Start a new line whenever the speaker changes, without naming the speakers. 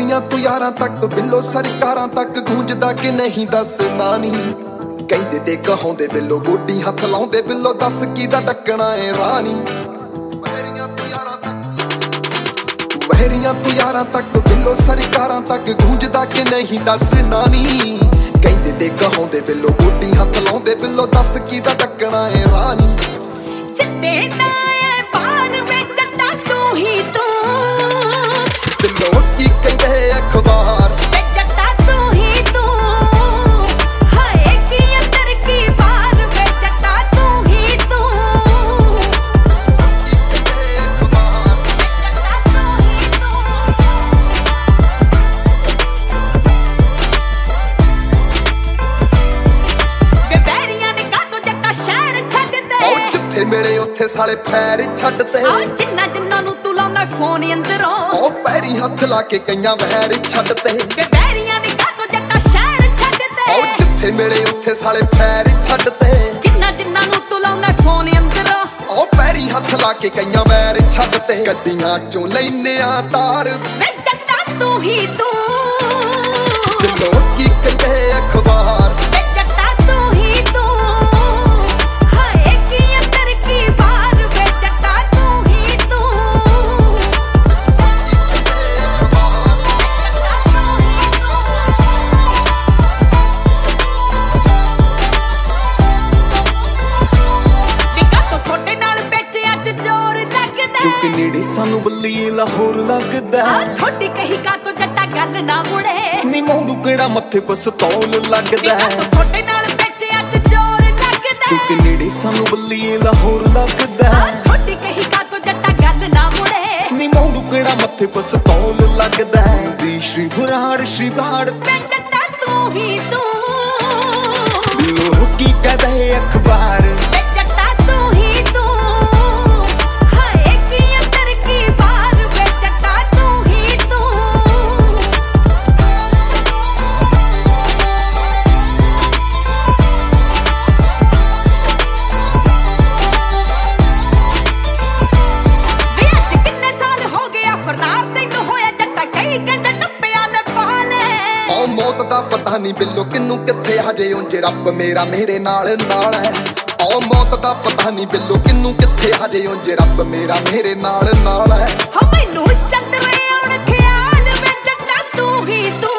ਵਹਿਰੀਆਂ ਤੋਂ ਯਾਰਾਂ ਤੱਕ ਬਿੱਲੋ ਸਰਕਾਰਾਂ ਤੱਕ ਗੂੰਜਦਾ ਕਿ ਨਹੀਂ ਦੱਸਣਾ ਨੀ। ਕਹਿੰਦੇ ਤੇ ਕਹਾਉਂਦੇ ਬਿੱਲੋ ਗੋਡੀ ਹੱਥ ਲਾਉਂਦੇ ਬਿੱਲੋ ਦੱਸ ਕਿਹਦਾ ਡੱਕਣਾ ਏ ਰਾਣੀ। ਵਹਿਰੀਆਂ ਤੋਂ ਯਾਰਾਂ ਤੱਕ ਬਿੱਲੋ ਸਰਕਾਰਾਂ ਤੱਕ ਗੂੰਜਦਾ ਕਿ ਨਹੀਂ ਦੱਸਣਾ ਨੀ। ਕਹਿੰਦੇ ਤੇ ਕਹਾਉਂਦੇ ਬਿੱਲੋ ਗੋਡੀ ਹੱਥ ਲਾਉਂਦੇ ਬਿੱਲੋ ਦੱਸ ਕਿਹਦਾ ਡੱਕਣਾ ਏ ਰਾਣੀ।
ਚਿੱਟੇ ਦਾ ਏ ਬਾਹਰ ਵੇ ਜੱਟਾ ਤੂੰ ਹੀ ਤੂੰ,
ਬਿੱਲੋ ਕੀ ਕਹਿੰਦੇ ਅਖਬਾਰ
ਵੇ ਜੱਟਾ ਤੂੰ ਹੀ ਤੂੰ। ਹਾਏ ਕੀ ਅੰਦਰ ਕੀ ਬਾਹਰ ਵੇ ਜੱਟਾ ਤੂੰ ਹੀ ਤੂੰ,
ਕੀ ਕਹਿੰਦੇ ਅਖਬਾਰ
ਵੇ ਜੱਟਾ ਤੂੰ ਹੀ ਤੂੰ। ਵੇ ਬੈਰੀਆਂ ਨੇ ਕਾਤੋਂ ਜੱਟਾ ਸ਼ਹਿਰ ਛੱਡ ਦੇ,
ਉਹ ਜਿੱਥੇ ਮਿਲੇ ਉੱਥੇ ਸਾਲੇ ਫੈਰ ਛੱਡਦੇ।
ਜਿੰਨਾ ਜਿੰਨਾ ਨੂੰ ਤੂੰ ਲਾਉਣਾ ਫੋਨ ਅੰਦਰੋਂ,
ਉਹ ਪੈਰੀ ਹੱਥ ਲਾ ਕੇ ਕਈਆਂ ਵਹਿਰ ਛੱਡਦੇ।
ਵੇ ਬੈਰੀਆਂ ਨੇ ਕਾਤੋਂ ਜੱਟਾ ਸ਼ਹਿਰ ਛੱਡ
ਉਹ
ਦੇ,
ਜਿੱਥੇ ਮਿਲੇ ਉੱਥੇ ਸਾਲੇ ਫੈਰ ਛੱਡਦੇ।
ਜਿੰਨਾ ਜਿੰਨਾ ਨੂੰ ਤੂੰ ਲਾਉਣਾ ਫੋਨ ਅੰਦਰੋਂ,
ਉਹ ਪੈਰੀ ਹੱਥ ਲਾ ਕੇ ਕਈਆਂ ਵਹਿਰ ਛੱਡਦੇ। ਗੱਡੀਆਂ ਚੋਂ ਲੈਨੇ ਆ ਤਾਰ
ਵੇ ਜੱਟਾ ਤੂੰ ਹੀ ਤੂੰ,
ਬਿੱਲੋ ਕੀ ਕਹਿੰਦੇ ਅਖਬਾਰ
ਵੇ ਜੱਟਾ ਤੂੰ ਹੀ ਤੂੰ। ਹਾਏ ਕੀ ਅੰਦਰ ਕੀ ਬਾਹਰ ਵੇ ਜੱਟਾ ਤੂੰ ਹੀ ਤੂੰ,
ਕੀ ਕਹਿੰਦੇ ਅਖਬਾਰ
ਵੇ ਜੱਟਾ ਤੂੰ ਹੀ ਤੂੰ। ਵੇ ਕਾਤੋਂ ਤੁਹਾਡੇ ਨਾਲ ਵਿੱਚ ਅੱਜ ਜ਼ੋਰ ਲੱਗਦਾ,
ਕਿਉਂਕਿ ਨੇੜੇ ਸਾਨੂੰ ਬੱਲੀ ਲਾਹੌਰ ਲੱਗਦਾ।
ਥੋੜੀ ਕਹੀ ਕਾਤੋਂ ਜੱਟਾ ਗੱਲ ਨਾ ਮੁੜੇ,
ਨੀ ਮੋੜੂ ਕਿਹੜਾ ਮੱਥੇ ਪਸਤੌਲ
ਵੇ
ਲੱਗਦਾ।
ਕਾਤੋਂ ਤੁਹਾਡੇ ਨਾਲ ਵਿੱਚ ਅੱਜ ਜ਼ੋਰ ਲੱਗਦਾ,
ਕਿਉਂਕਿ ਨੇੜੇ ਸਾਨੂੰ ਬੱਲੀ ਲਾਹੌਰ ਲੱਗਦਾ।
ਥੋੜੀ ਕਹੀ ਕਾਤੋਂ ਜੱਟਾ ਗੱਲ ਨਾ ਮੁੜੇ,
ਨੀ ਮੋੜੂ ਕਿਹੜਾ ਮੱਥੇ ਪਸਤੌਲ ਲੱਗਦਾ। ਦੀ ਸ਼੍ਰੀ ਬਰਾੜ
ਵੇ ਜੱਟਾ ਤੂੰ ਹੀ ਤੂੰ,
ਲੋਕ ਕੀ ਕਹਦੇ ਅਖਬਾਰ
ਵੇ ਜੱਟਾ ਤੂੰ ਹੀ ਤੂੰ। ਹਾਏ ਕੀ ਅੰਦਰ ਕੀ ਬਾਹਰ ਵੇ ਜੱਟਾ ਤੂੰ ਹੀ ਤੂੰ, ਵੇ ਅੱਜ ਕਿੰਨੇ ਸਾਲ ਹੋ ਗਏ ਆ ਫਰਾਰ ਤੈਨੂੰ ਹੋਇਆ ਜੱਟਾ, ਕਈ ਕਹਿੰਦੇ ਟੱਪਿਆਂ ਨੇ ਪਾ ਲੈ।
ਉਹ ਮੌਤ ਦਾ ਪਤਾ ਨਹੀਂ ਬਿੱਲੋ ਕਿੰਨੂੰ ਕਿੱਥੇ ਹਜੇ ਉਂਝ ਰੱਬ ਮੇਰਾ ਮੇਰੇ ਨਾਲ ਹੈ। ਉਹ ਮੌਤ ਦਾ ਪਤਾ ਨਹੀਂ ਬਿੱਲੋ ਕਿੰਨੂੰ ਕਿੱਥੇ ਹਜੇ ਉਂਝ ਰੱਬ ਮੇਰਾ ਮੇਰੇ ਨਾਲ ਹੈ।
ਹੋ ਮੈਨੂੰ ਚੰਦਰੇ ਆਉਣ ਖਿਆਲ ਵੇ ਜੱਟਾ ਤੂੰ ਹੀ ਤੂੰ,